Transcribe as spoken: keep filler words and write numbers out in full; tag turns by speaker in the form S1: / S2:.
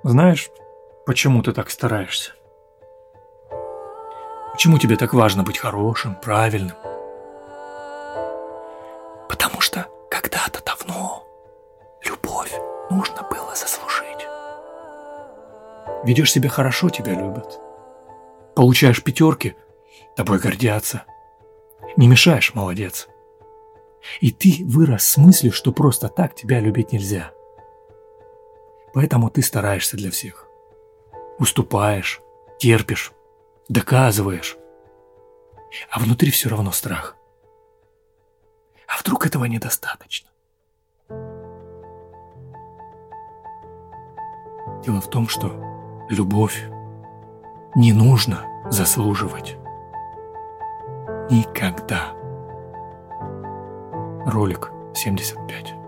S1: Знаешь, почему ты так стараешься? Почему тебе так важно быть хорошим, правильным? Потому что когда-то давно любовь нужно было заслужить. Ведешь себя хорошо, тебя любят. Получаешь пятерки, тобой гордятся. Не мешаешь, молодец. И ты вырос с мыслью, что просто так тебя любить нельзя. Поэтому ты стараешься для всех. Уступаешь, терпишь, доказываешь. А внутри все равно страх. А вдруг этого недостаточно? Дело в том, что любовь не нужно заслуживать. Никогда. Ролик семьдесят пять.